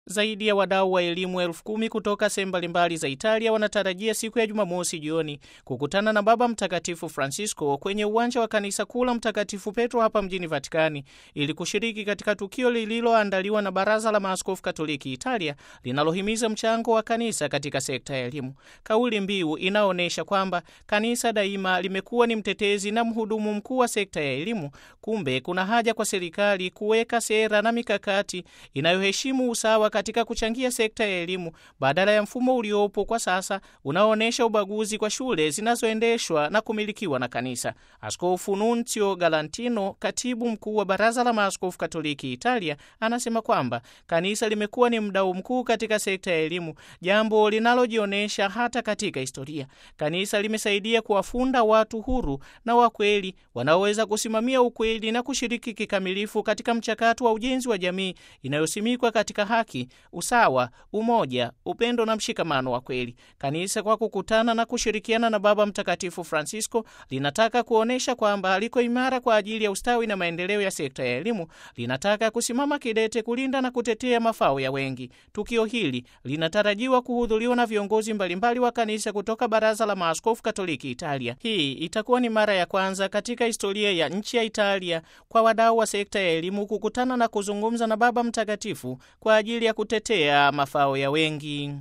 Zaidi ya wadau wa elimu 10,000 kutoka sehemu mbalimbali za Italia wanatarajia siku ya Jumamosi jioni kukutana na Baba Mtakatifu Francisco kwenye uwanja wa kanisa kuu la Mtakatifu Petro hapa mjini Vatikani ili kushiriki katika tukio lililoandaliwa na Baraza la Maaskofu Katoliki Italia linalohimiza mchango wa kanisa katika sekta ya elimu. Kauli mbiu inaonyesha kwamba kanisa daima limekuwa ni mtetezi na mhudumu mkuu wa sekta ya elimu. Kumbe kuna haja kwa serikali kuweka sera na mikakati inayoheshimu usawa katika kuchangia sekta ya elimu badala ya mfumo uliopo kwa sasa unaoonyesha ubaguzi kwa shule zinazoendeshwa na kumilikiwa na kanisa. Askofu Nunzio Galantino, katibu mkuu wa Baraza la Maaskofu Katoliki Italia, anasema kwamba kanisa limekuwa ni mdau mkuu katika sekta ya elimu, jambo linalojionyesha hata katika historia. Kanisa limesaidia kuwafunda watu huru na wakweli wanaoweza kusimamia ukweli na kushiriki kikamilifu katika mchakato wa ujenzi wa jamii inayosimikwa katika haki, usawa, umoja, upendo na mshikamano wa kweli. Kanisa kwa kukutana na kushirikiana na Baba Mtakatifu Francisco linataka kuonesha kwamba liko imara kwa ajili ya ustawi na maendeleo ya sekta ya elimu. Linataka kusimama kidete kulinda na kutetea mafao ya wengi. Tukio hili linatarajiwa kuhudhuriwa na viongozi mbalimbali wa kanisa kutoka Baraza la Maaskofu Katoliki Italia. Hii itakuwa ni mara ya kwanza katika historia ya nchi ya Italia kwa wadau wa sekta ya elimu kukutana na kuzungumza na Baba Mtakatifu kwa ajili ya kutetea mafao ya wengi.